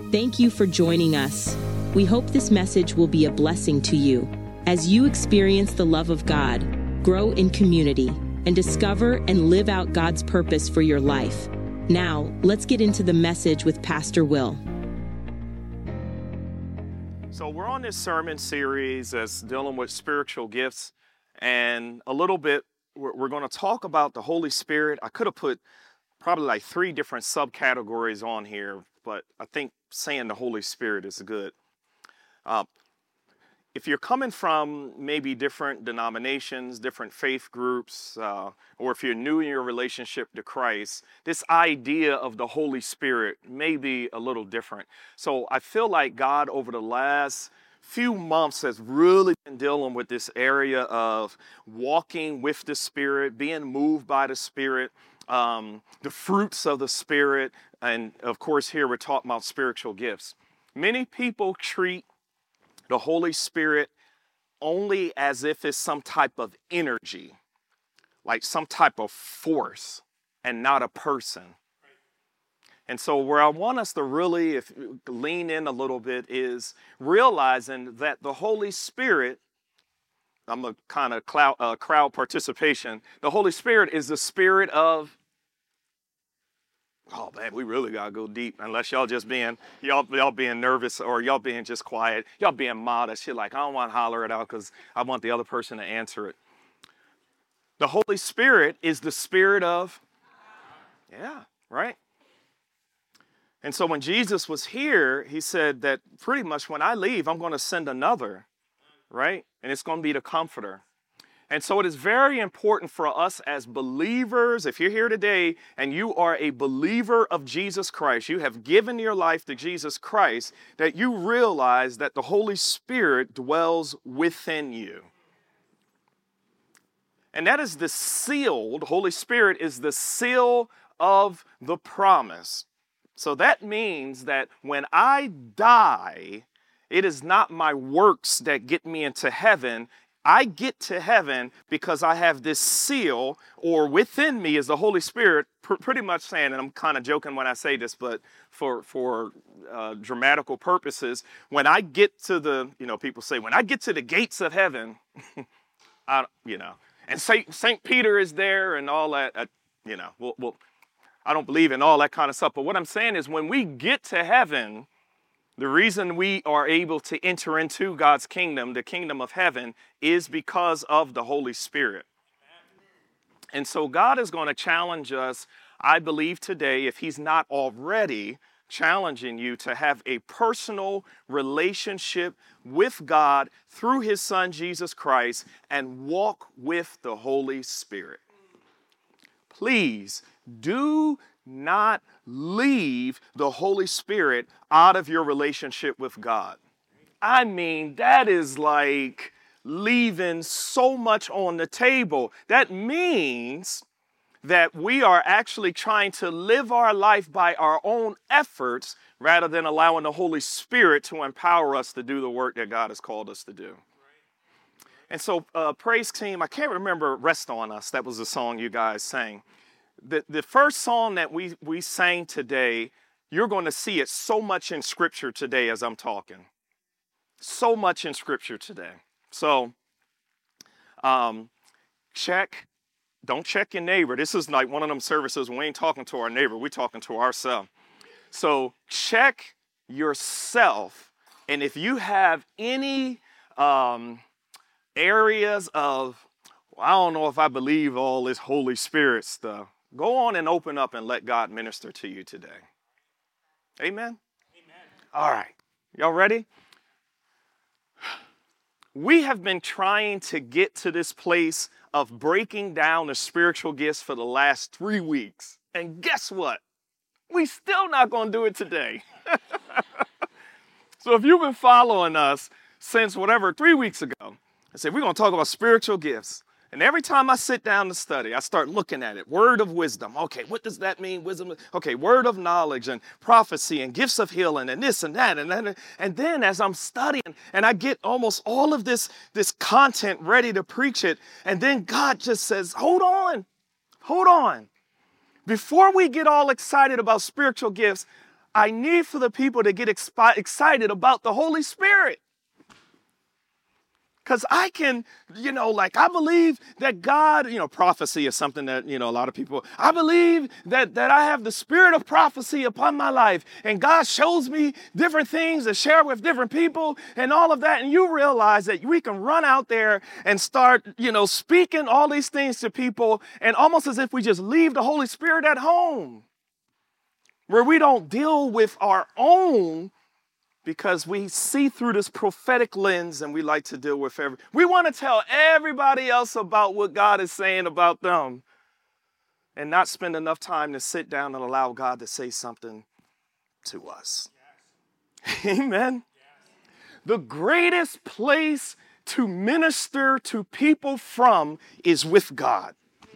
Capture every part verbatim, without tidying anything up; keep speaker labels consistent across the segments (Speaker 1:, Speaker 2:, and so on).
Speaker 1: Thank you for joining us. We hope this message will be a blessing to you as you experience the love of God, grow in community, and discover and live out God's purpose for your life. Now, let's get into the message with Pastor Will.
Speaker 2: So we're on this sermon series that's dealing with spiritual gifts, and a little bit we're, we're going to talk about the Holy Spirit. I could have put probably like three different subcategories on here, but I think saying the Holy Spirit is good. Uh, if you're coming from maybe different denominations, different faith groups, uh, or if you're new in your relationship to Christ, this idea of the Holy Spirit may be a little different. So I feel like God over the last few months has really been dealing with this area of walking with the Spirit, being moved by the Spirit, um, the fruits of the Spirit, and of course here we're talking about spiritual gifts. Many people treat the Holy Spirit only as if it's some type of energy, like some type of force, and not a person. And so where I want us to really if, lean in a little bit is realizing that the Holy Spirit, I'm a kind of cloud, uh, crowd participation, the Holy Spirit is the spirit of, oh man, we really gotta go deep. Unless y'all just being y'all y'all being nervous or y'all being just quiet, y'all being modest. You're like, I don't want to holler it out because I want the other person to answer it. The Holy Spirit is the spirit of, yeah, right. And so when Jesus was here, he said that pretty much when I leave, I'm going to send another, right? And it's going to be the Comforter. And so it is very important for us as believers, if you're here today and you are a believer of Jesus Christ, you have given your life to Jesus Christ, that you realize that the Holy Spirit dwells within you. And that is the seal, the Holy Spirit is the seal of the promise. So that means that when I die, it is not my works that get me into heaven. I get to heaven because I have this seal, or within me is the Holy Spirit, pr- pretty much saying, and I'm kind of joking when I say this, but for for uh, dramatical purposes, when I get to the, you know, people say, when I get to the gates of heaven, I, you know, and Saint Saint Peter is there and all that, uh, you know, well, well, I don't believe in all that kind of stuff, but what I'm saying is when we get to heaven, the reason we are able to enter into God's kingdom, the kingdom of heaven, is because of the Holy Spirit. And so God is going to challenge us, I believe today, if he's not already challenging you to have a personal relationship with God through his Son, Jesus Christ, and walk with the Holy Spirit. Please do not leave the Holy Spirit out of your relationship with God. I mean, that is like leaving so much on the table. That means that we are actually trying to live our life by our own efforts rather than allowing the Holy Spirit to empower us to do the work that God has called us to do. And so, uh, praise team, I can't remember Rest On Us. That was the song you guys sang. The, the first song that we, we sang today, you're going to see it so much in Scripture today as I'm talking. So much in Scripture today. So, um, check. Don't check your neighbor. This is like one of them services. We ain't talking to our neighbor. We're talking to ourselves. So check yourself. And if you have any um, areas of, well, I don't know if I believe all this Holy Spirit stuff, go on and open up and let God minister to you today. Amen? Amen. All right. Y'all ready? We have been trying to get to this place of breaking down the spiritual gifts for the last three weeks. And guess what? We still not going to do it today. So if you've been following us since whatever, three weeks ago, I said, we're going to talk about spiritual gifts. And every time I sit down to study, I start looking at it. Word of wisdom. Okay, what does that mean? Wisdom. Okay, word of knowledge and prophecy and gifts of healing and this and that. And then, and then as I'm studying and I get almost all of this, this content ready to preach it. And then God just says, hold on, hold on. Before we get all excited about spiritual gifts, I need for the people to get expi- excited about the Holy Spirit. Because I can, you know, like I believe that God, you know, prophecy is something that, you know, a lot of people, I believe that, that I have the spirit of prophecy upon my life. And God shows me different things to share with different people and all of that. And you realize that we can run out there and start, you know, speaking all these things to people, and almost as if we just leave the Holy Spirit at home, where we don't deal with our own, because we see through this prophetic lens and we like to deal with every, we want to tell everybody else about what God is saying about them and not spend enough time to sit down and allow God to say something to us. Yes. Amen. Yes. The greatest place to minister to people from is with God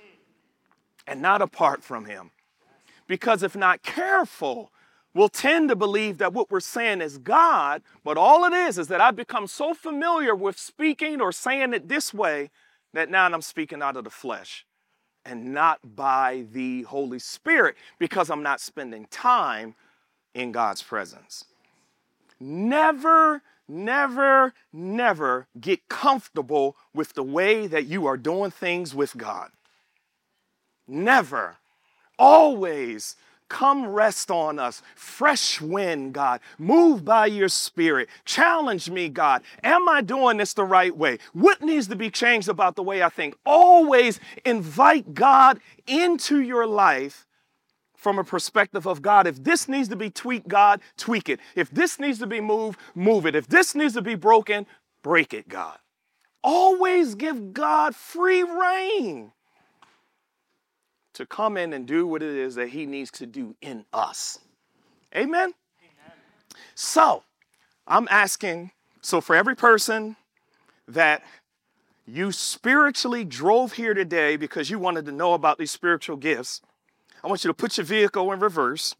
Speaker 2: and not apart from him. Because if not careful, we'll tend to believe that what we're saying is God, but all it is is that I've become so familiar with speaking or saying it this way that now I'm speaking out of the flesh and not by the Holy Spirit, because I'm not spending time in God's presence. Never, never, never get comfortable with the way that you are doing things with God. Never. Always come rest on us. Fresh wind, God. Move by your spirit. Challenge me, God. Am I doing this the right way? What needs to be changed about the way I think? Always invite God into your life from a perspective of God. If this needs to be tweaked, God, tweak it. If this needs to be moved, move it. If this needs to be broken, break it, God. Always give God free reign to come in and do what it is that he needs to do in us. Amen? Amen. So, I'm asking, so for every person that you spiritually drove here today because you wanted to know about these spiritual gifts, I want you to put your vehicle in reverse.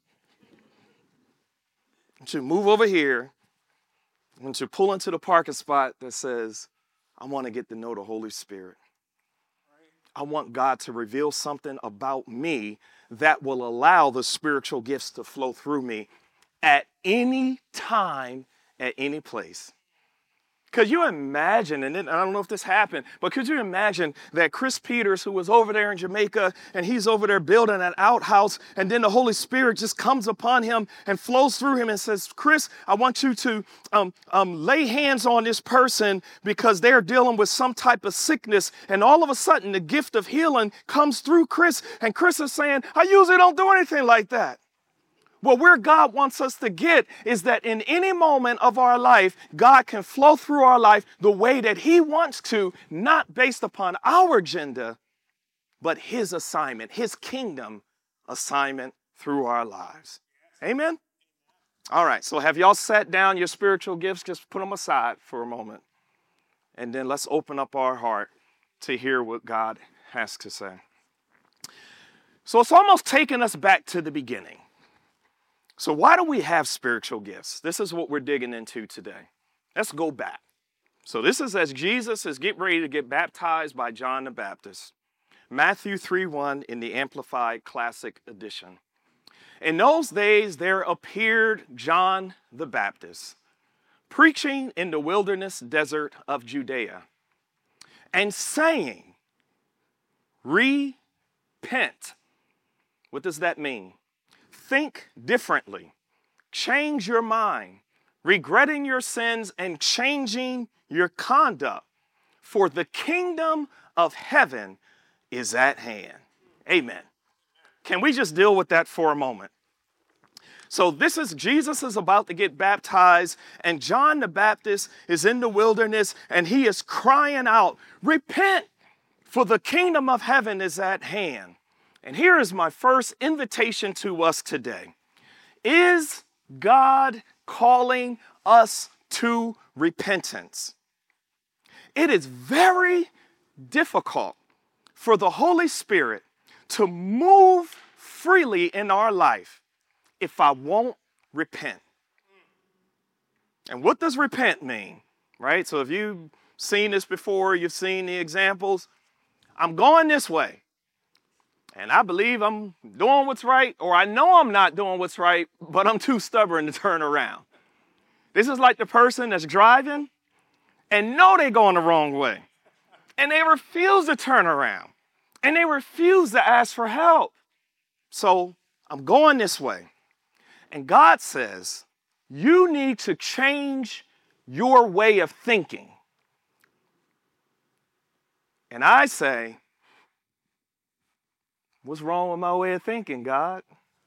Speaker 2: I want you to move over here. I want you to pull into the parking spot that says, I want to get to know the Holy Spirit. I want God to reveal something about me that will allow the spiritual gifts to flow through me at any time, at any place. Could you imagine, and then, I don't know if this happened, but could you imagine that Chris Peters, who was over there in Jamaica, and he's over there building an outhouse, and then the Holy Spirit just comes upon him and flows through him and says, Chris, I want you to um, um, lay hands on this person because they're dealing with some type of sickness. And all of a sudden, the gift of healing comes through Chris, and Chris is saying, I usually don't do anything like that. Well, where God wants us to get is that in any moment of our life, God can flow through our life the way that he wants to, not based upon our agenda, but his assignment, his kingdom assignment through our lives. Amen? All right, so have y'all sat down your spiritual gifts? Just put them aside for a moment. And then let's open up our heart to hear what God has to say. So it's almost taking us back to the beginning. So why do we have spiritual gifts? This is what we're digging into today. Let's go back. So this is as Jesus is getting ready to get baptized by John the Baptist. Matthew three one in the Amplified Classic Edition. In those days there appeared John the Baptist, preaching in the wilderness desert of Judea, and saying, repent. What does that mean? Think differently. Change your mind, regretting your sins and changing your conduct, for the kingdom of heaven is at hand. Amen. Can we just deal with that for a moment? So this is, Jesus is about to get baptized, and John the Baptist is in the wilderness, and he is crying out, repent, for the kingdom of heaven is at hand. And here is my first invitation to us today. Is God calling us to repentance? It is very difficult for the Holy Spirit to move freely in our life if I won't repent. And what does repent mean? Right? So if you've seen this before, you've seen the examples. I'm going this way. And I believe I'm doing what's right, or I know I'm not doing what's right, but I'm too stubborn to turn around. This is like the person that's driving and know they're going the wrong way. And they refuse to turn around. And they refuse to ask for help. So I'm going this way. And God says, you need to change your way of thinking. And I say, what's wrong with my way of thinking, God?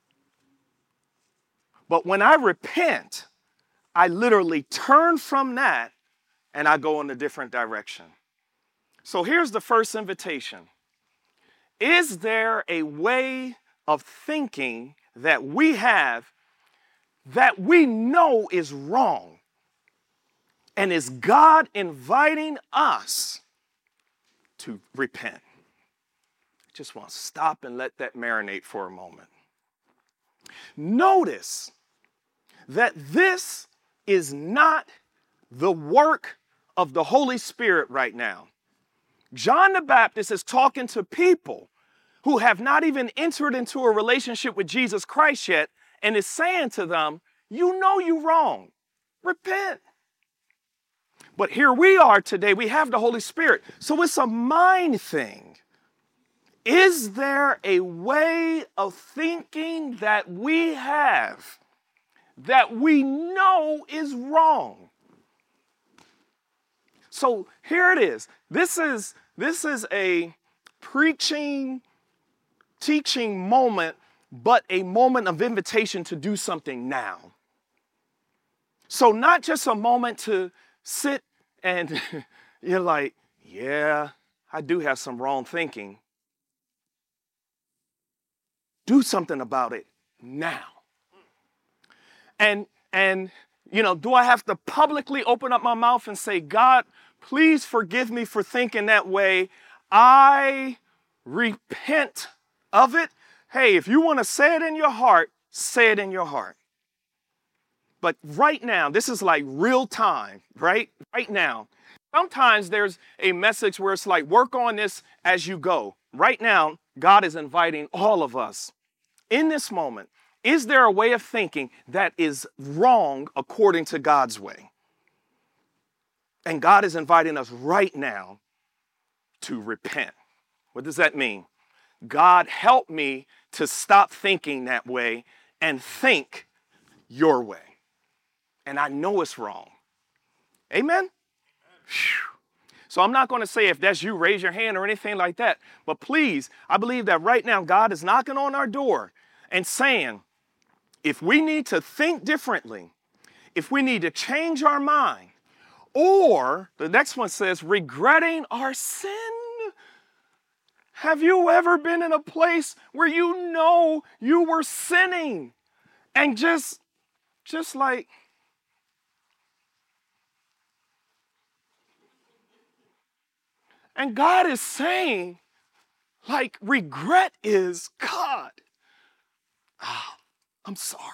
Speaker 2: But when I repent, I literally turn from that and I go in a different direction. So here's the first invitation. Is there a way of thinking that we have that we know is wrong? And is God inviting us to repent? Just want to stop and let that marinate for a moment. Notice that this is not the work of the Holy Spirit right now. John the Baptist is talking to people who have not even entered into a relationship with Jesus Christ yet and is saying to them, you know you're wrong. Repent. But here we are today. We have the Holy Spirit. So it's a mind thing. Is there a way of thinking that we have that we know is wrong? So here it is. This is, this is a preaching, teaching moment, but a moment of invitation to do something now. So not just a moment to sit and you're like, yeah, I do have some wrong thinking. Do something about it now. And, and, you know, do I have to publicly open up my mouth and say, God, please forgive me for thinking that way. I repent of it. Hey, if you want to say it in your heart, say it in your heart. But right now, this is like real time, right? Right now. Sometimes there's a message where it's like, work on this as you go. Right now, God is inviting all of us in this moment. Is there a way of thinking that is wrong according to God's way? And God is inviting us right now to repent. What does that mean? God, help me to stop thinking that way and think your way. And I know it's wrong. Amen? Whew. So I'm not going to say if that's you, raise your hand or anything like that. But please, I believe that right now God is knocking on our door and saying, if we need to think differently, if we need to change our mind, or the next one says, regretting our sin. Have you ever been in a place where you know you were sinning and just, just like, and God is saying, like, regret is God. Oh, I'm sorry.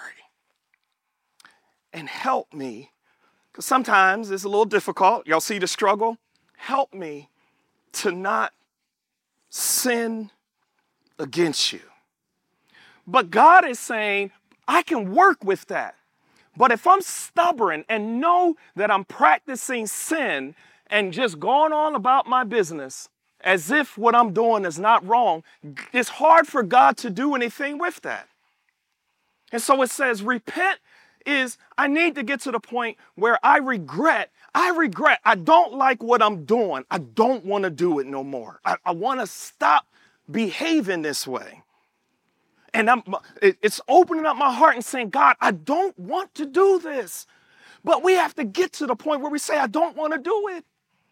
Speaker 2: And help me, because sometimes it's a little difficult. Y'all see the struggle? Help me to not sin against you. But God is saying, I can work with that. But if I'm stubborn and know that I'm practicing sin and just going on about my business as if what I'm doing is not wrong, it's hard for God to do anything with that. And so it says, repent is, I need to get to the point where I regret, I regret, I don't like what I'm doing. I don't want to do it no more. I, I want to stop behaving this way. And I'm, it, it's opening up my heart and saying, God, I don't want to do this. But we have to get to the point where we say, I don't want to do it.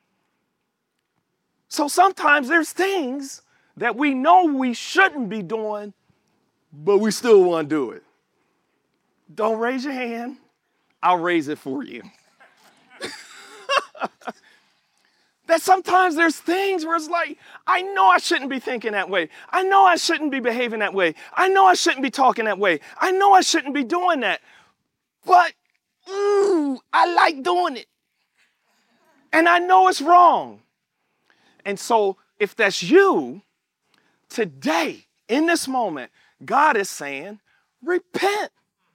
Speaker 2: So sometimes there's things that we know we shouldn't be doing, but we still want to do it. Don't raise your hand. I'll raise it for you. That sometimes there's things where it's like, I know I shouldn't be thinking that way. I know I shouldn't be behaving that way. I know I shouldn't be talking that way. I know I shouldn't be doing that. But, ooh, I like doing it. And I know it's wrong. And so if that's you, today in this moment, God is saying, repent.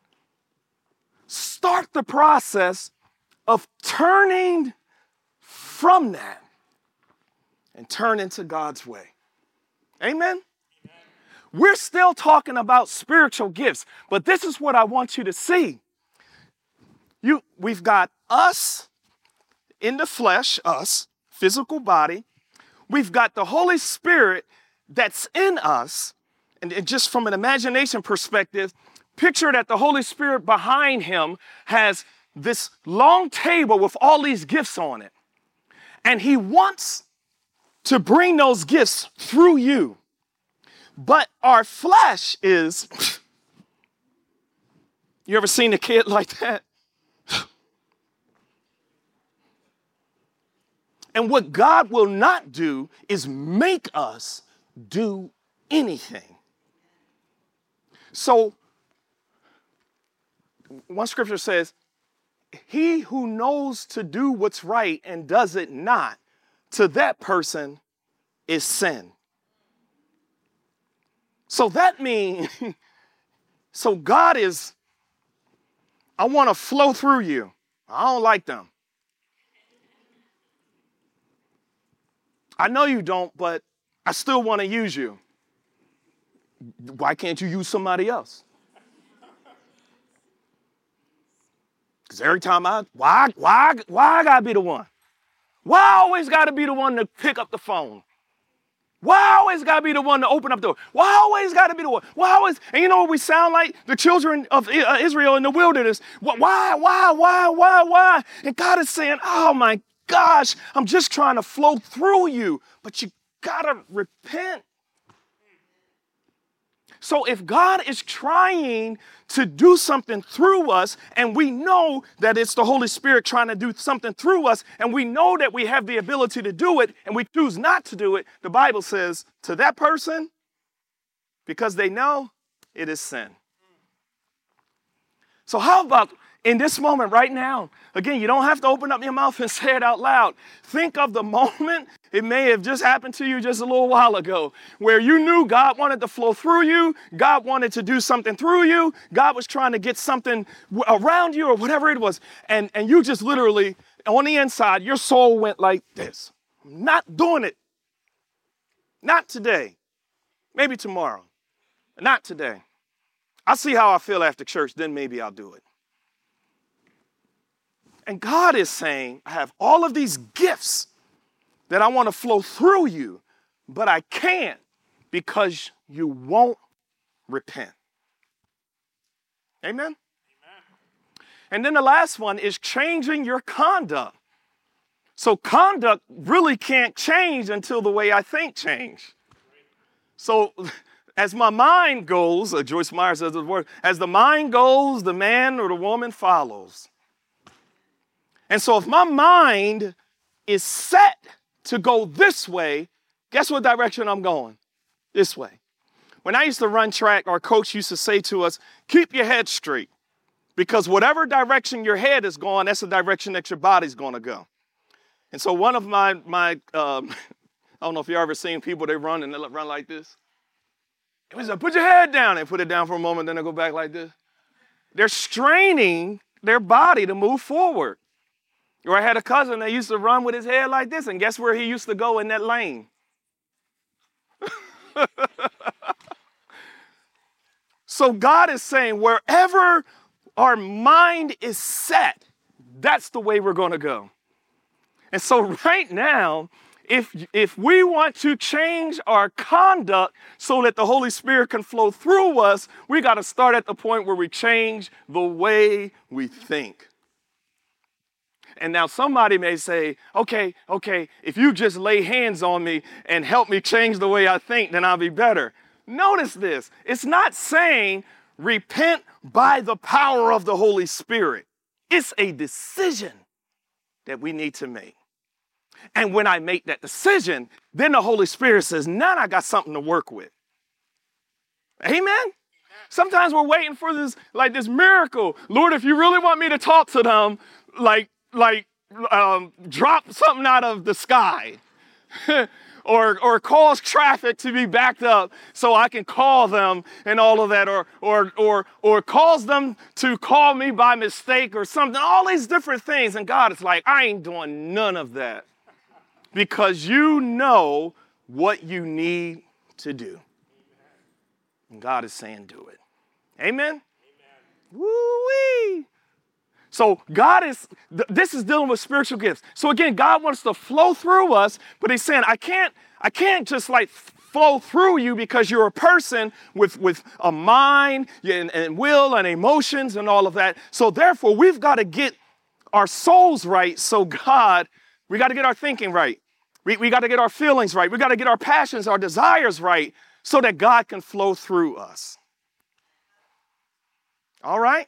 Speaker 2: Start the process of turning from that and turn into God's way. Amen? Amen? We're still talking about spiritual gifts, but this is what I want you to see. You, we've got us in the flesh, us, physical body. We've got the Holy Spirit that's in us. And it, just from an imagination perspective, picture that the Holy Spirit behind him has this long table with all these gifts on it. And he wants to bring those gifts through you. But our flesh is, you ever seen a kid like that? And what God will not do is make us do anything. So, one scripture says, he who knows to do what's right and does it not, to that person is sin. So that means, so God is, I want to flow through you. I don't like them. I know you don't, but I still want to use you. Why can't you use somebody else? Because every time I, why, why, why I gotta be the one? Why I always gotta be the one to pick up the phone? Why I always gotta be the one to open up the door? Why I always gotta be the one? Why I always, and you know what we sound like? The children of Israel in the wilderness. Why, why, why, why, why? And God is saying, oh my gosh, I'm just trying to flow through you, but you gotta repent. So if God is trying to do something through us, and we know that it's the Holy Spirit trying to do something through us, and we know that we have the ability to do it, and we choose not to do it, the Bible says to that person, because they know it is sin. So how about in this moment right now, again, you don't have to open up your mouth and say it out loud. Think of the moment, it may have just happened to you just a little while ago, where you knew God wanted to flow through you, God wanted to do something through you, God was trying to get something around you or whatever it was, and, and you just literally, on the inside, your soul went like this. I'm not doing it. Not today. Maybe tomorrow. Not today. I'll see how I feel after church, then maybe I'll do it. And God is saying, I have all of these gifts that I want to flow through you, but I can't because you won't repent. Amen? Amen. And then the last one is changing your conduct. So conduct really can't change until the way I think change. So as my mind goes, uh, Joyce Meyer says the word, as the mind goes, the man or the woman follows. And so if my mind is set to go this way, guess what direction I'm going? This way. When I used to run track, our coach used to say to us, keep your head straight. Because whatever direction your head is going, that's the direction that your body's going to go. And so one of my, my um, I don't know if you've ever seen people, they run and they run like this. It was like, put your head down. They put it down for a moment, then they go back like this. They're straining their body to move forward. Or I had a cousin that used to run with his head like this, and guess where he used to go in that lane? So God is saying, wherever our mind is set, that's the way we're going to go. And so right now, if, if we want to change our conduct so that the Holy Spirit can flow through us, we got to start at the point where we change the way we think. And now somebody may say, okay, okay, if you just lay hands on me and help me change the way I think, then I'll be better. Notice this. It's not saying repent by the power of the Holy Spirit. It's a decision that we need to make. And when I make that decision, then the Holy Spirit says, now I got something to work with. Amen? Sometimes we're waiting for this, like this miracle. Lord, if you really want me to talk to them, like, like um, drop something out of the sky. or, or cause traffic to be backed up so I can call them and all of that, or, or, or, or cause them to call me by mistake or something, all these different things. And God is like, I ain't doing none of that because you know what you need to do. And God is saying, do it. Amen? Amen. Woo-wee. So God is, th- this is dealing with spiritual gifts. So again, God wants to flow through us, but he's saying, I can't, I can't just like flow through you because you're a person with, with a mind and, and will and emotions and all of that. So therefore, we've got to get our souls right. So God, we got to get our thinking right. We, we got to get our feelings right. We got to get our passions, our desires right so that God can flow through us. All right?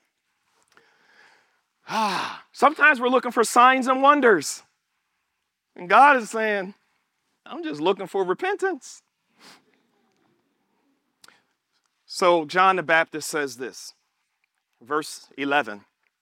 Speaker 2: Ah, sometimes we're looking for signs and wonders. And God is saying, I'm just looking for repentance. So John the Baptist says this, verse eleven.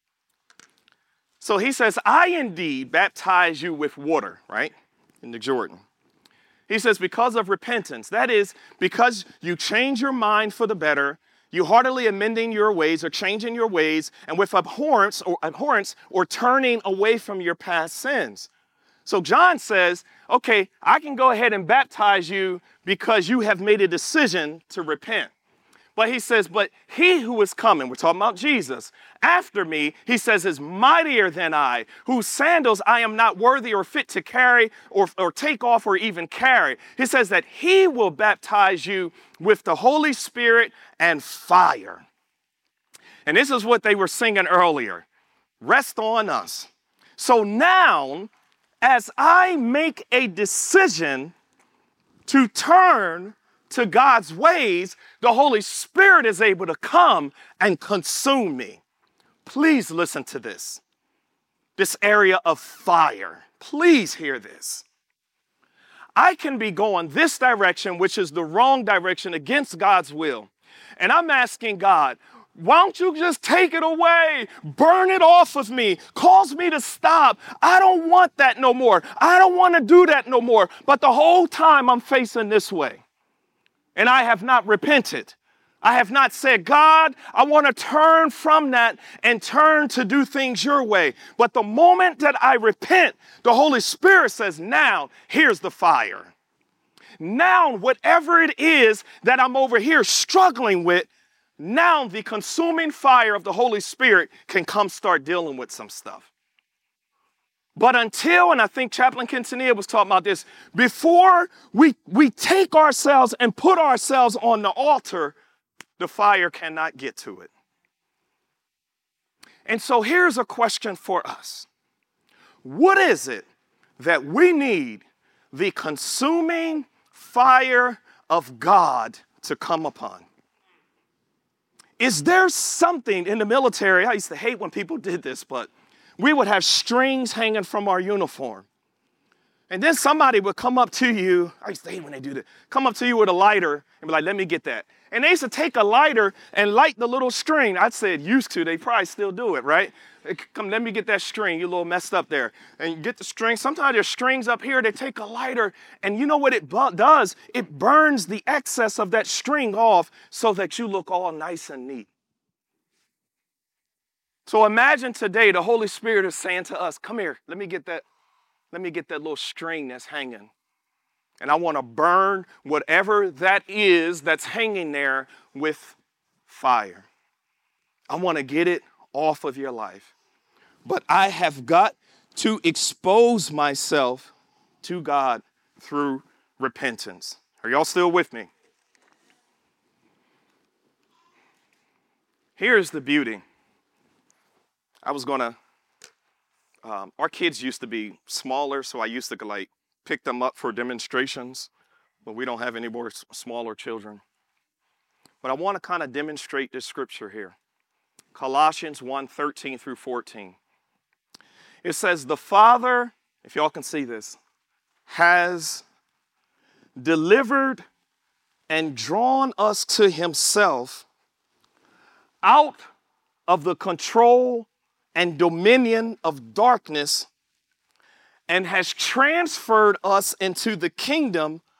Speaker 2: So he says, I indeed baptize you with water, right, in the Jordan. He says, because of repentance, that is, because you change your mind for the better, you heartily amending your ways or changing your ways, and with abhorrence or abhorrence or turning away from your past sins. So John says, okay, I can go ahead and baptize you because you have made a decision to repent. But he says, but he who is coming, we're talking about Jesus, after me, he says, is mightier than I, whose sandals I am not worthy or fit to carry or, or take off or even carry. He says that he will baptize you with the Holy Spirit and fire. And this is what they were singing earlier. Rest on us. So now, as I make a decision to turn to God's ways, the Holy Spirit is able to come and consume me. Please listen to this. This area of fire. Please hear this. I can be going this direction, which is the wrong direction against God's will. And I'm asking God, why don't you just take it away? Burn it off of me. Cause me to stop. I don't want that no more. I don't want to do that no more. But the whole time I'm facing this way. And I have not repented. I have not said, God, I want to turn from that and turn to do things your way. But the moment that I repent, the Holy Spirit says, now, here's the fire. Now, whatever it is that I'm over here struggling with, now the consuming fire of the Holy Spirit can come start dealing with some stuff. But until, and I think Chaplain Quintanilla was talking about this, before we, we take ourselves and put ourselves on the altar, the fire cannot get to it. And so here's a question for us. What is it that we need the consuming fire of God to come upon? Is there something in the military? I used to hate when people did this, but we would have strings hanging from our uniform. And then somebody would come up to you. I used to hate when they do that. Come up to you with a lighter and be like, let me get that. And they used to take a lighter and light the little string. I'd say it used to. They probably still do it, right? They come, let me get that string. You're a little messed up there. And you get the string. Sometimes there's strings up here. They take a lighter. And you know what it bu- does? It burns the excess of that string off so that you look all nice and neat. So imagine today the Holy Spirit is saying to us, come here, let me get that, let me get that little string that's hanging. And I want to burn whatever that is that's hanging there with fire. I want to get it off of your life. But I have got to expose myself to God through repentance. Are y'all still with me? Here's the beauty. I was going to, um, our kids used to be smaller, so I used to like pick them up for demonstrations, but we don't have any more s- smaller children. But I want to kind of demonstrate this scripture here. Colossians one, thirteen through fourteen. It says, the Father, if y'all can see this, has delivered and drawn us to himself out of the control and dominion of darkness, and has transferred us into the kingdom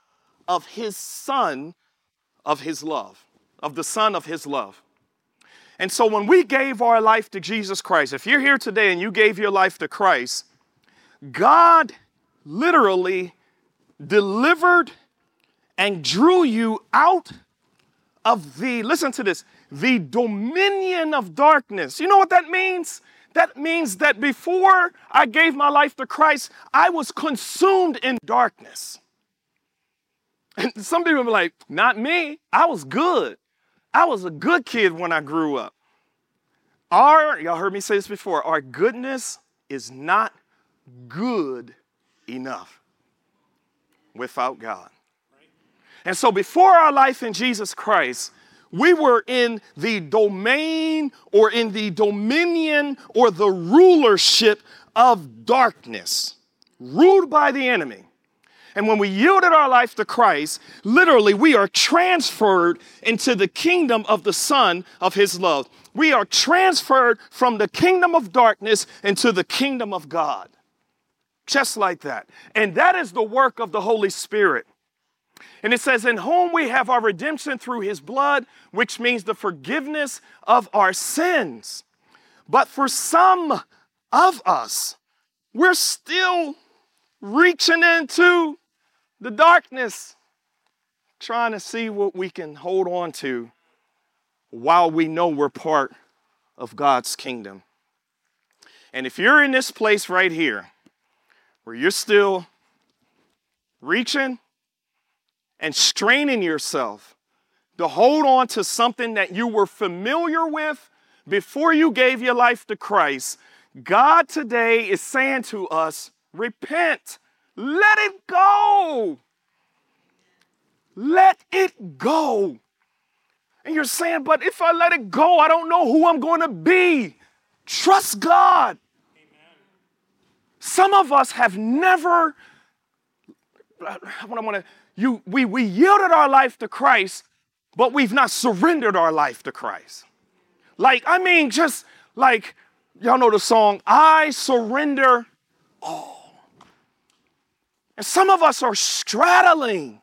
Speaker 2: of his Son of his love, of the Son of his love. And so when we gave our life to Jesus Christ, if you're here today and you gave your life to Christ, God literally delivered and drew you out of the, listen to this, the dominion of darkness. You know what that means? That means that before I gave my life to Christ, I was consumed in darkness. And some people are like, not me. I was good. I was a good kid when I grew up. Our, y'all heard me say this before, our goodness is not good enough without God. And so before our life in Jesus Christ, we were in the domain or in the dominion or the rulership of darkness, ruled by the enemy. And when we yielded our life to Christ, literally we are transferred into the kingdom of the Son of his love. We are transferred from the kingdom of darkness into the kingdom of God. Just like that. And that is the work of the Holy Spirit. And it says, in whom we have our redemption through his blood, which means the forgiveness of our sins. But for some of us, we're still reaching into the darkness, trying to see what we can hold on to while we know we're part of God's kingdom. And if you're in this place right here, where you're still reaching and straining yourself to hold on to something that you were familiar with before you gave your life to Christ, God today is saying to us, repent. Let it go. Let it go. And you're saying, but if I let it go, I don't know who I'm going to be. Trust God. Amen. Some of us have never, what I want to, you, we, we yielded our life to Christ, but we've not surrendered our life to Christ. Like, I mean, just like, y'all know the song, I surrender all. And some of us are straddling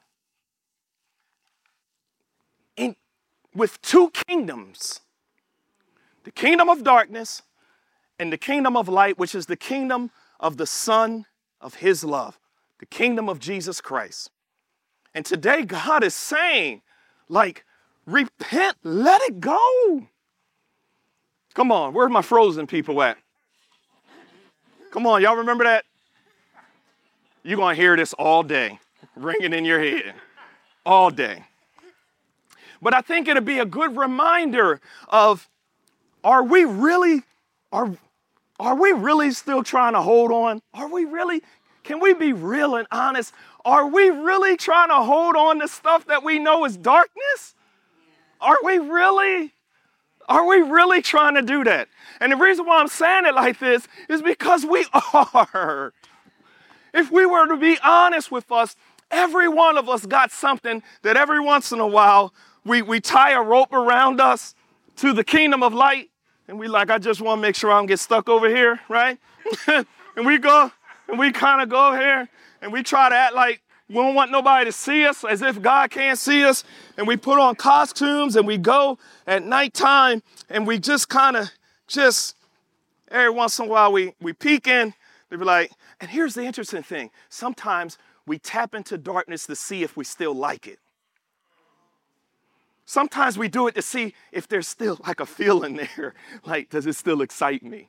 Speaker 2: in, with two kingdoms, the kingdom of darkness and the kingdom of light, which is the kingdom of the Son of his love, the kingdom of Jesus Christ. And today God is saying, like, repent, let it go. Come on, where's my frozen people at? Come on, y'all remember that? You're going to hear this all day, ringing in your head, all day. But I think it'll be a good reminder of, are we really, are, are we really still trying to hold on? Are we really, can we be real and honest? Are we really trying to hold on to stuff that we know is darkness? Are we really? Are we really trying to do that? And the reason why I'm saying it like this is because we are. If we were to be honest with us, every one of us got something that every once in a while we, we tie a rope around us to the kingdom of light. And we like, I just want to make sure I don't get stuck over here, right? And we go, and we kind of go here, and we try to act like we don't want nobody to see us, as if God can't see us. And we put on costumes, and we go at nighttime, and we just kind of just, every once in a while, we, we peek in. They be like, and here's the interesting thing. Sometimes we tap into darkness to see if we still like it. Sometimes we do it to see if there's still like a feeling there. Like, does it still excite me?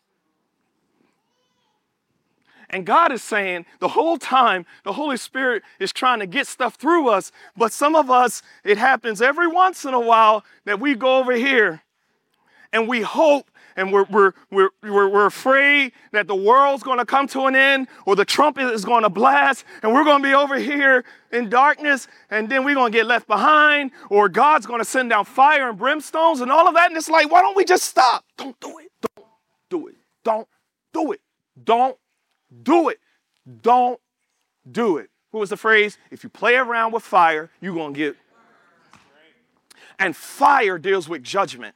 Speaker 2: And God is saying the whole time, the Holy Spirit is trying to get stuff through us. But some of us, it happens every once in a while that we go over here and we hope and we're, we're, we're, we're, we're afraid that the world's going to come to an end or the trumpet is going to blast and we're going to be over here in darkness and then we're going to get left behind or God's going to send down fire and brimstones and all of that. And it's like, why don't we just stop? Don't do it. Don't do it. Don't do it. Don't do it. Don't do it. What was the phrase? If you play around with fire, you're going to get. And fire deals with judgment.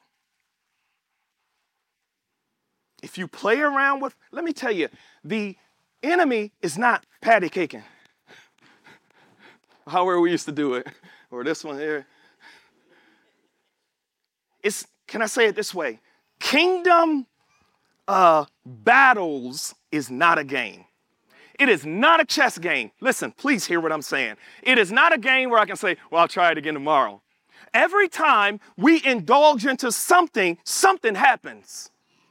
Speaker 2: If you play around with, let me tell you, the enemy is not patty caking. however we used to do it, or this one here. It's, can I say it this way? Kingdom uh, battles is not a game. It is not a chess game. Listen, please hear what I'm saying. It is not a game where I can say, well, I'll try it again tomorrow. Every time we indulge into something, something happens.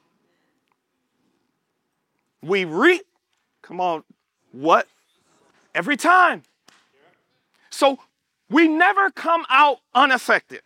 Speaker 2: We reap, come on, what? Every time. So we never come out unaffected.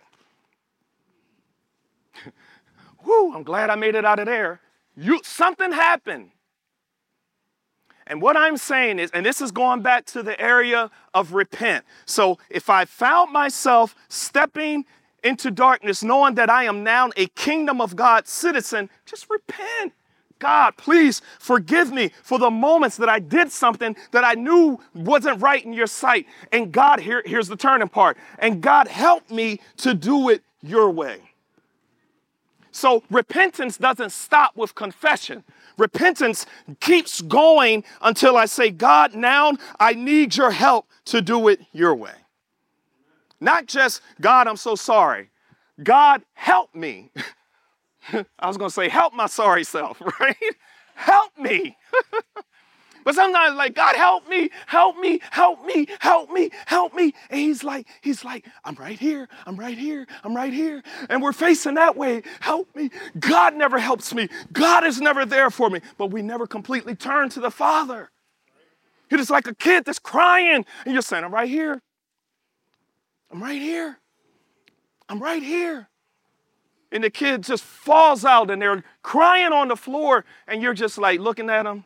Speaker 2: Whew, I'm glad I made it out of there. You, something happened. And what I'm saying is, and this is going back to the area of repent. So if I found myself stepping into darkness, knowing that I am now a kingdom of God citizen, just repent. God, please forgive me for the moments that I did something that I knew wasn't right in your sight. And God, here, here's the turning part. And God, help me to do it your way. So repentance doesn't stop with confession. Repentance keeps going until I say, God, now I need your help to do it your way. Not just, God, I'm so sorry. God, help me. I was going to say, help my sorry self, right? Help me. But sometimes like, God, help me, help me, help me, help me, help me. And he's like, he's like, I'm right here, I'm right here, I'm right here. And we're facing that way. Help me. God never helps me. God is never there for me. But we never completely turn to the Father. It is like a kid that's crying. And you're saying, I'm right here. I'm right here. I'm right here. And the kid just falls out and they're crying on the floor. And you're just like looking at them.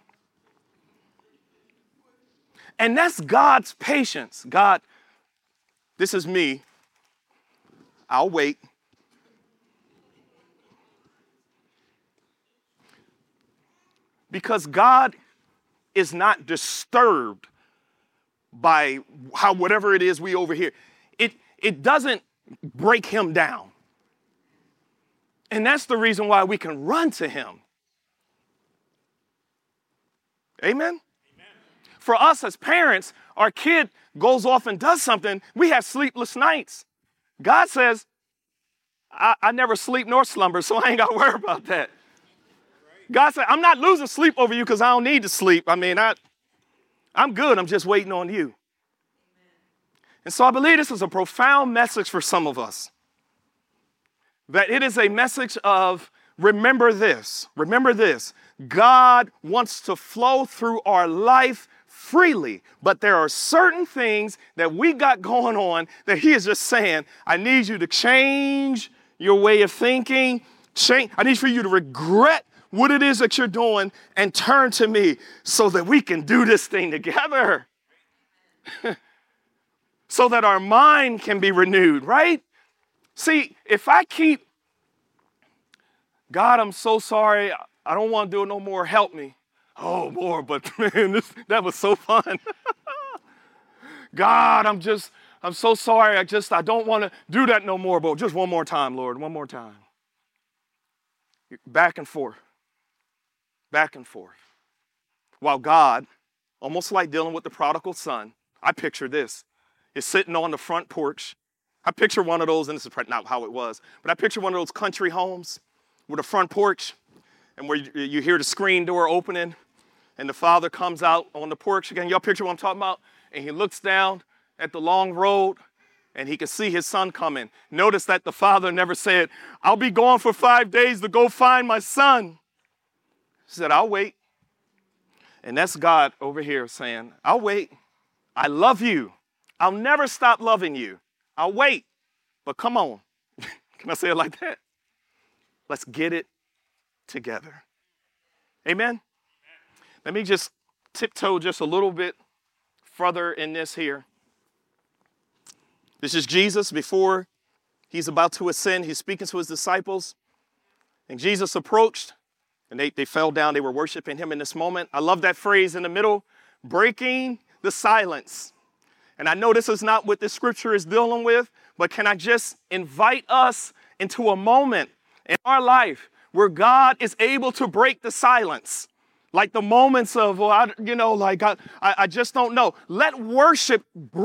Speaker 2: And that's God's patience. God, this is me. I'll wait. Because God is not disturbed by how whatever it is we overhear. It, it doesn't break him down. And that's the reason why we can run to him. Amen? For us as parents, our kid goes off and does something, we have sleepless nights. God says, I, I never sleep nor slumber, so I ain't got to worry about that. God said, I'm not losing sleep over you because I don't need to sleep. I mean, I, I'm good. I'm just waiting on you. And so I believe this is a profound message for some of us. That it is a message of remember this. Remember this. God wants to flow through our life freely, but there are certain things that we got going on that he is just saying, I need you to change your way of thinking. Change. I need for you to regret what it is that you're doing and turn to me so that we can do this thing together. So that our mind can be renewed, right? See, if I keep, God, I'm so sorry. I don't want to do it no more. Help me. Oh, more, but man, this, that was so fun. God, I'm just, I'm so sorry. I just, I don't want to do that no more, but just one more time, Lord, one more time. Back and forth, back and forth. While God, almost like dealing with the prodigal son, I picture this, is sitting on the front porch. I picture one of those, and this is not how it was, but I picture one of those country homes with a front porch and where you, you hear the screen door opening. And the father comes out on the porch again. Y'all picture what I'm talking about? And he looks down at the long road and he can see his son coming. Notice that the father never said, I'll be gone for five days to go find my son. He said, I'll wait. And that's God over here saying, I'll wait. I love you. I'll never stop loving you. I'll wait. But come on. Can I say it like that? Let's get it together. Amen? Let me just tiptoe just a little bit further in this here. This is Jesus before he's about to ascend. He's speaking to his disciples. And Jesus approached, and they, they fell down. They were worshiping him in this moment. I love that phrase in the middle, breaking the silence. And I know this is not what this scripture is dealing with, but can I just invite us into a moment in our life where God is able to break the silence? Like the moments of, well, I, you know, like I, I just don't know. Let worship break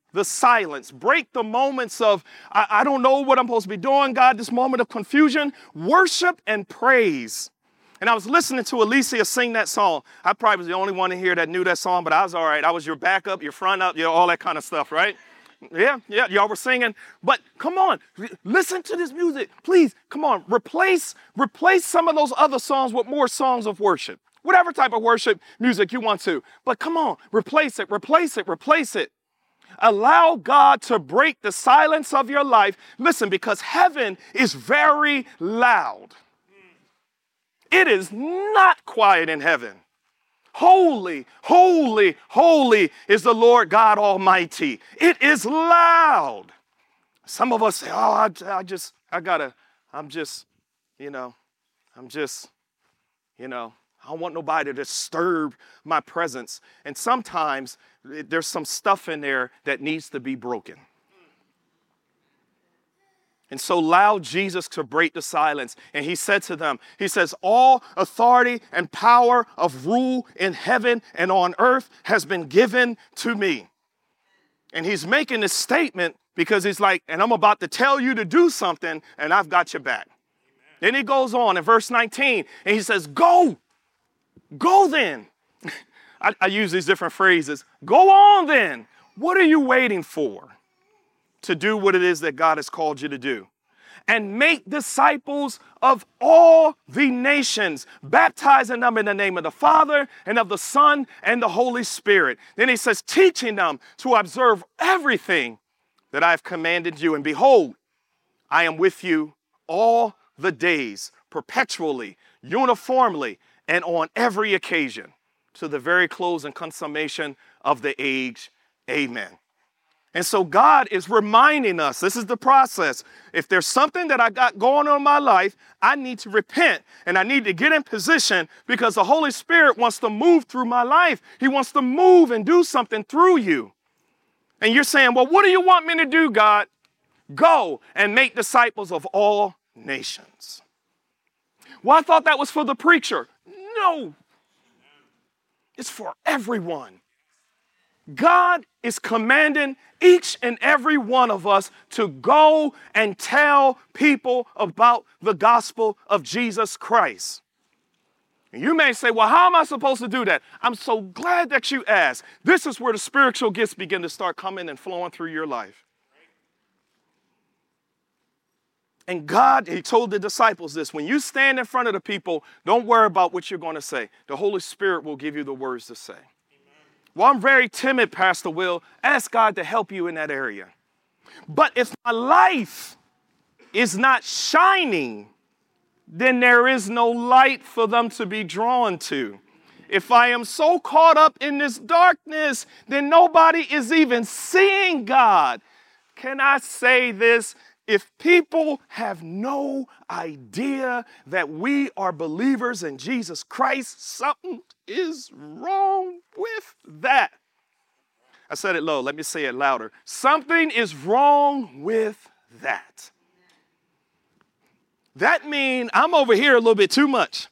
Speaker 2: the silence. Break the moments of, I, I don't know what I'm supposed to be doing, God, this moment of confusion. Worship and praise. And I was listening to Alicia sing that song. I probably was the only one in here that knew that song, but I was all right. I was your backup, your front up, you know, all that kind of stuff, right? Yeah, yeah, y'all were singing. But come on, listen to this music. Please, come on, replace, replace some of those other songs with more songs of worship. Whatever type of worship music you want to. But come on, replace it, replace it, replace it. Allow God to break the silence of your life. Listen, because heaven is very loud. It is not quiet in heaven. Holy, holy, holy is the Lord God Almighty. It is loud. Some of us say, oh, I, I just, I gotta, I'm just, you know, I'm just, you know, I don't want nobody to disturb my presence. And sometimes there's some stuff in there that needs to be broken. And so allow Jesus to break the silence. And he said to them, he says, all authority and power of rule in heaven and on earth has been given to me. And he's making this statement because he's like, and I'm about to tell you to do something, and I've got your back. Amen. Then he goes on in verse nineteen, and he says, go, go then. I, I use these different phrases. Go on then. What are you waiting for? To do what it is that God has called you to do. And make disciples of all the nations, baptizing them in the name of the Father and of the Son and the Holy Spirit. Then he says, teaching them to observe everything that I have commanded you. And behold, I am with you all the days, perpetually, uniformly, and on every occasion, to the very close and consummation of the age. Amen. And so God is reminding us, this is the process. If there's something that I got going on in my life, I need to repent and I need to get in position because the Holy Spirit wants to move through my life. He wants to move and do something through you. And you're saying, well, what do you want me to do, God? Go and make disciples of all nations. Well, I thought that was for the preacher. No, it's for everyone. God is commanding each and every one of us to go and tell people about the gospel of Jesus Christ. And you may say, well, how am I supposed to do that? I'm so glad that you asked. This is where the spiritual gifts begin to start coming and flowing through your life. And God, he told the disciples this, when you stand in front of the people, don't worry about what you're going to say. The Holy Spirit will give you the words to say. Well, I'm very timid, Pastor Will. Ask God to help you in that area. But if my life is not shining, then there is no light for them to be drawn to. If I am so caught up in this darkness, then nobody is even seeing God. Can I say this? If people have no idea that we are believers in Jesus Christ, something is wrong with that. I said it low. Let me say it louder. Something is wrong with that. That means I'm over here a little bit too much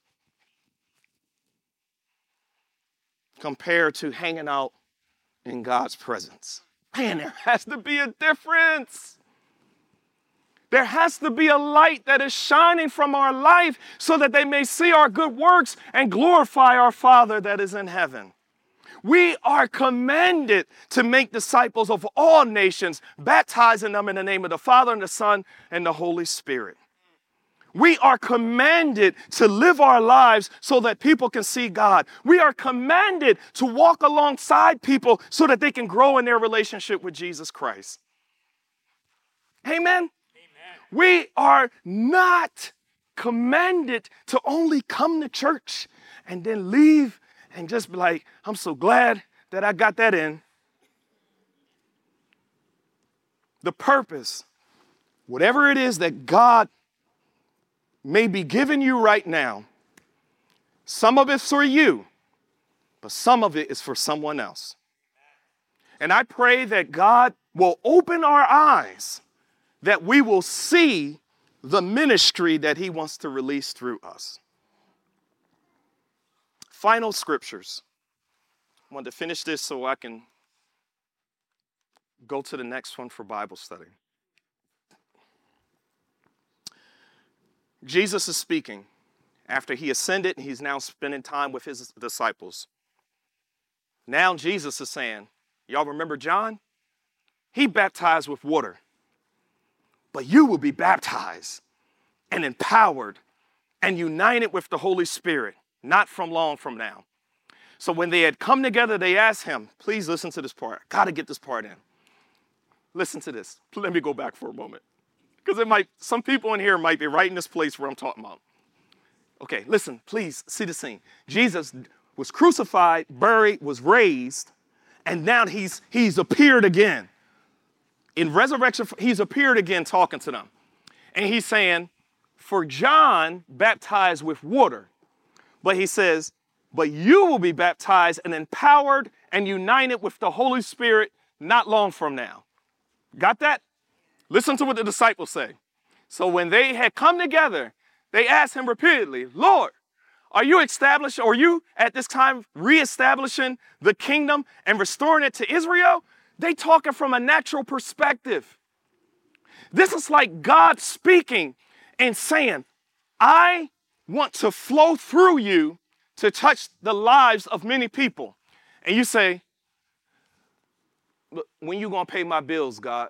Speaker 2: compared to hanging out in God's presence. Man, there has to be a difference. There has to be a light that is shining from our life so that they may see our good works and glorify our Father that is in heaven. We are commanded to make disciples of all nations, baptizing them in the name of the Father and the Son and the Holy Spirit. We are commanded to live our lives so that people can see God. We are commanded to walk alongside people so that they can grow in their relationship with Jesus Christ. Amen. We are not commanded to only come to church and then leave and just be like, I'm so glad that I got that in. The purpose, whatever it is that God may be giving you right now, some of it's for you, but some of it is for someone else. And I pray that God will open our eyes, that we will see the ministry that he wants to release through us. Final scriptures. I wanted to finish this so I can go to the next one for Bible study. Jesus is speaking. After he ascended, he's now spending time with his disciples. Now Jesus is saying, y'all remember John? He baptized with water. But you will be baptized and empowered and united with the Holy Spirit, not from long from now. So when they had come together, they asked him, please listen to this part. Got to get this part in. Listen to this. Let me go back for a moment. Because it might, some people in here might be right in this place where I'm talking about. Okay, listen, please see the scene. Jesus was crucified, buried, was raised, and now he's he's appeared again. In resurrection, he's appeared again talking to them. And he's saying, for John baptized with water, but he says, but you will be baptized and empowered and united with the Holy Spirit not long from now. Got that? Listen to what the disciples say. So when they had come together, they asked him repeatedly, Lord, are you established, or are you at this time reestablishing the kingdom and restoring it to Israel? They talking from a natural perspective. This is like God speaking and saying, I want to flow through you to touch the lives of many people. And you say, look, when you going to pay my bills, God?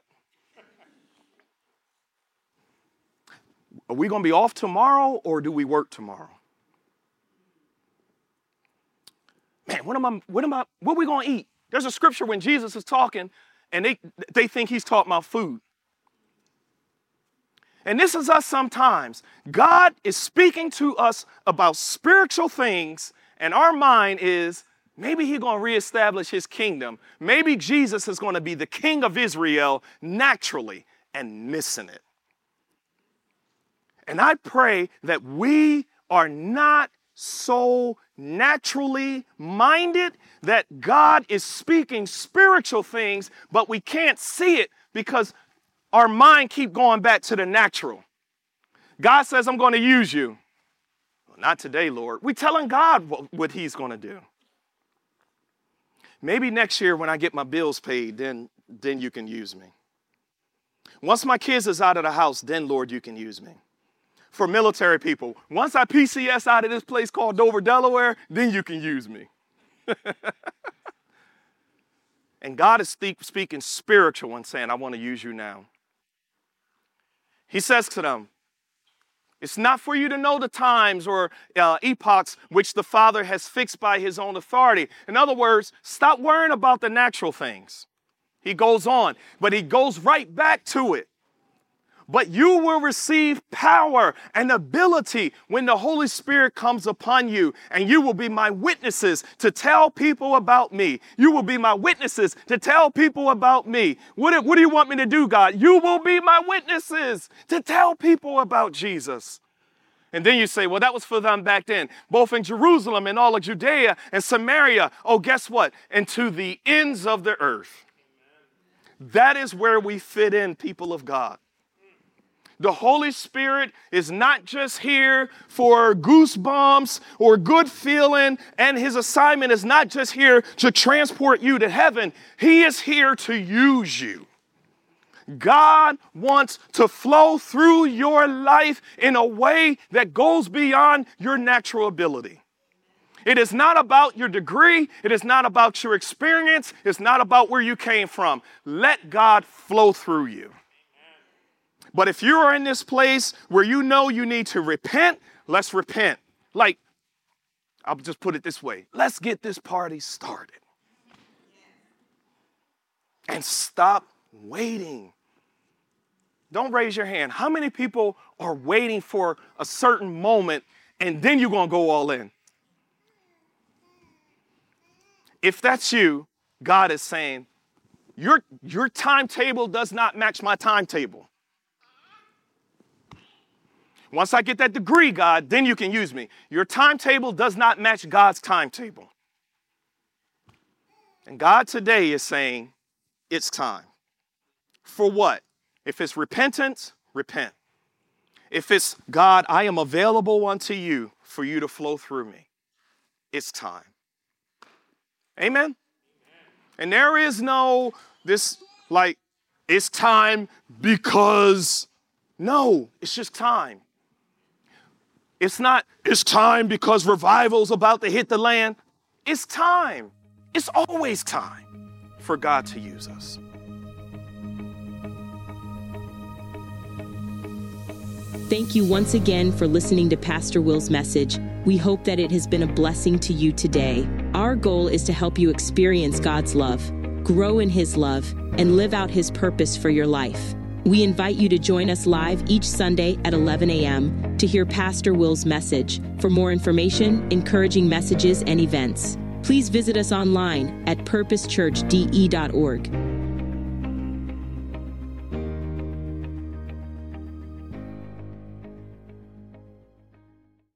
Speaker 2: Are we going to be off tomorrow or do we work tomorrow? Man, what am I, what am I, what are we going to eat? There's a scripture when Jesus is talking and they, they think he's talking about food. And this is us sometimes. God is speaking to us about spiritual things and our mind is, maybe he's going to reestablish his kingdom. Maybe Jesus is going to be the king of Israel naturally and missing it. And I pray that we are not so naturally minded that God is speaking spiritual things, but we can't see it because our mind keep going back to the natural. God says, I'm going to use you. Well, not today, Lord. We're telling God what, what he's going to do. Maybe next year when I get my bills paid, then, then you can use me. Once my kids is out of the house, then, Lord, you can use me. For military people, once I P C S out of this place called Dover, Delaware, then you can use me. And God is speak, speaking spiritual and saying, I want to use you now. He says to them, it's not for you to know the times or uh, epochs which the Father has fixed by his own authority. In other words, stop worrying about the natural things. He goes on, but he goes right back to it. But you will receive power and ability when the Holy Spirit comes upon you, and you will be my witnesses to tell people about me. You will be my witnesses to tell people about me. What, what do you want me to do, God? You will be my witnesses to tell people about Jesus. And then you say, well, that was for them back then, both in Jerusalem and all of Judea and Samaria. Oh, guess what? And to the ends of the earth. That is where we fit in, people of God. The Holy Spirit is not just here for goosebumps or good feeling, and his assignment is not just here to transport you to heaven. He is here to use you. God wants to flow through your life in a way that goes beyond your natural ability. It is not about your degree. It is not about your experience. It's not about where you came from. Let God flow through you. But if you are in this place where you know you need to repent, let's repent. Like, I'll just put it this way. Let's get this party started. And stop waiting. Don't raise your hand. How many people are waiting for a certain moment and then you're going to go all in? If that's you, God is saying, your, your timetable does not match my timetable. Once I get that degree, God, then you can use me. Your timetable does not match God's timetable. And God today is saying, it's time. For what? If it's repentance, repent. If it's, God, I am available unto you for you to flow through me, it's time. Amen? And there is no this like it's time because, no, it's just time. It's not, it's time because revival's about to hit the land. It's time. It's always time for God to use us.
Speaker 1: Thank you once again for listening to Pastor Will's message. We hope that it has been a blessing to you today. Our goal is to help you experience God's love, grow in His love, and live out His purpose for your life. We invite you to join us live each Sunday at eleven a.m. to hear Pastor Will's message. For more information, encouraging messages, and events, please visit us online at purpose church d e dot org.